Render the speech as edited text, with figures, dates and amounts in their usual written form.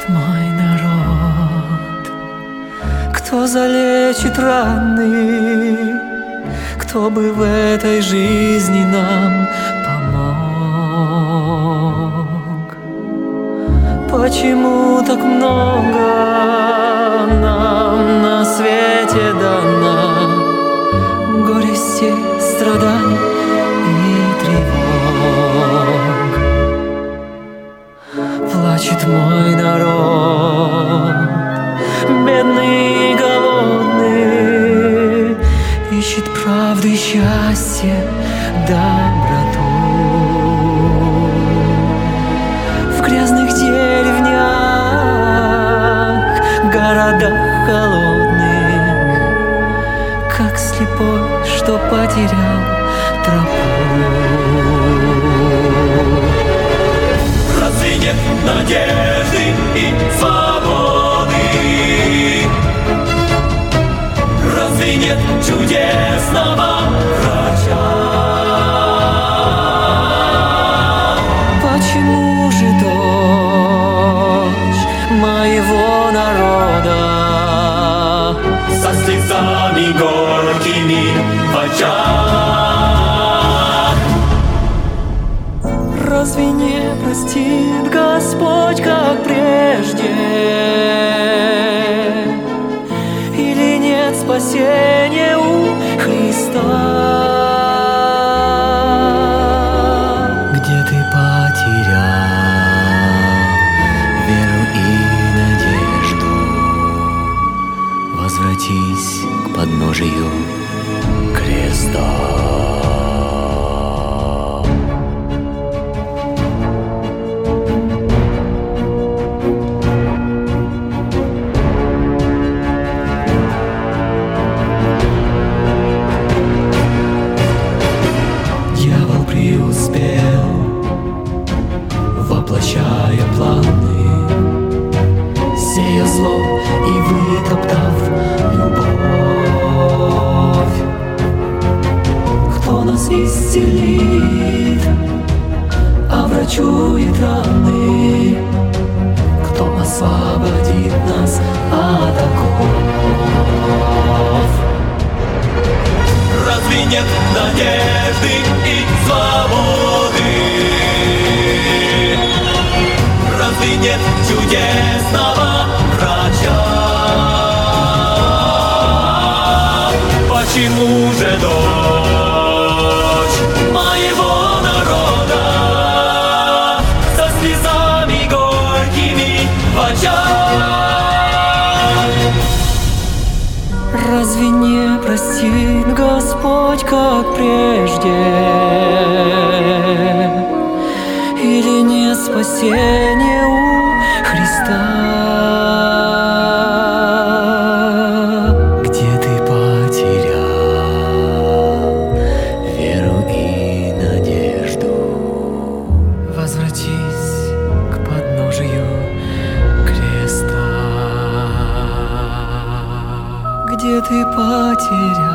мой народ, кто залечит раны, кто бы в этой жизни нам помог. Почему так много нам на свете дано горести, страданий и тревог? Плачет мой народ, бедный и голодный, ищет правды, счастье, доброту. В грязных деревнях, городах холодных, как слепой, что потерял тропу. Разве нет надежды и свободы? Разве нет чудесного врача? Почему же дочь моего народа Со слезами горькими в очах? разве не простит Господь, как прежде? Или нет спасения у Христа? Где ты потерял веру и надежду? Возвратись к подножию креста. Дьявол преуспел, воплощая планы, сея зло и вытоптав любовь. Кто нас исцелит, оврачует раны? Кто освободит нас от оков? Разве нет надежды и свободы? Разве нет чудесного врача? Почему же дочь моего народа со слезами горькими в очах? Разве не простит Господь, как прежде? Или нет спасения у Христа? Где ты потерял веру и надежду? Возвратись к подножию креста. Где ты потерял